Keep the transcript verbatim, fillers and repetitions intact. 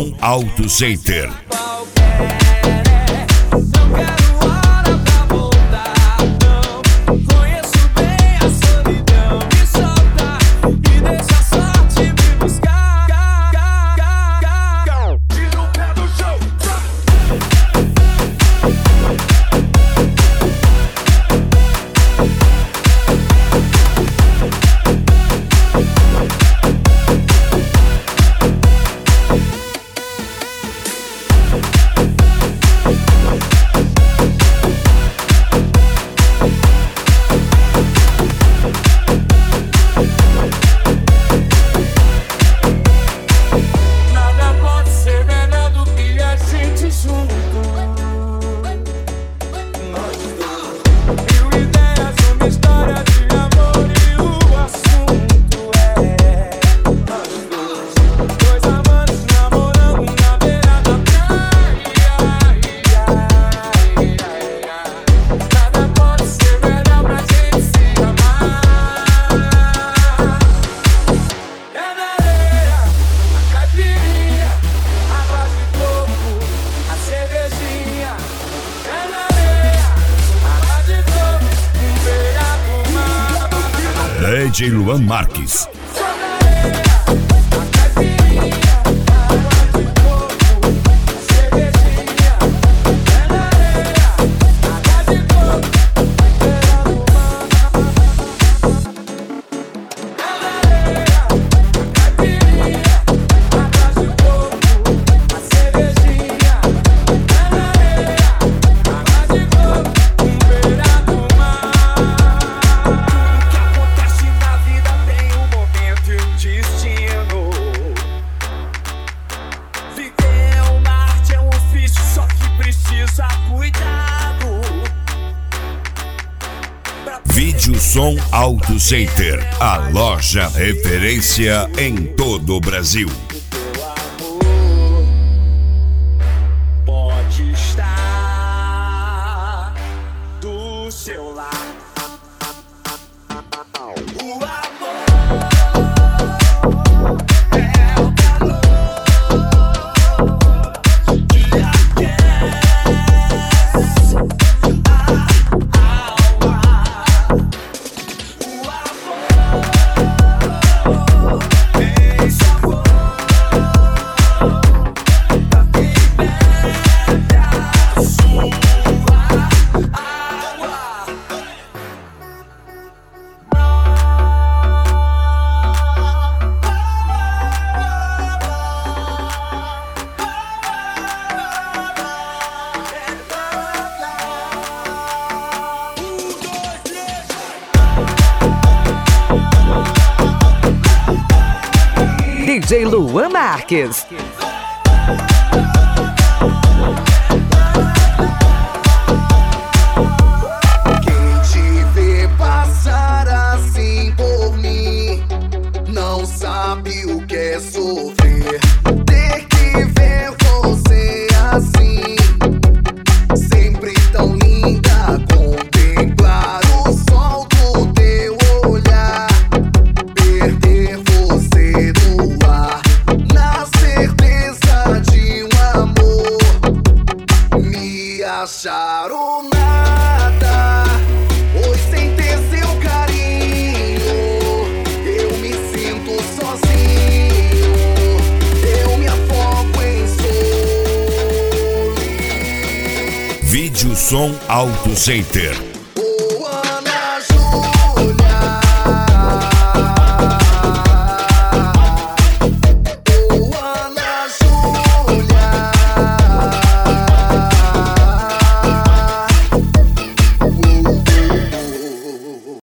Som Auto Center. D J Luan Marques. Vídeo Som Auto Center, a loja referência em todo o Brasil. Pode estar do seu lado. O amor é o calor que aquece a alma. O amor tem sabor pra quem bebe a sua água. D J Luan Marques. Quem te vê passar assim por mim não sabe o que é sofrer. Ter que ver você assim, sempre tão linda. Contemplar o sol do teu olhar, perder você no ar, na certeza de um amor. Me achar o nada, pois sem ter seu carinho eu me sinto sozinho. Eu me afogo em solidão. Vídeo Som Auto Center.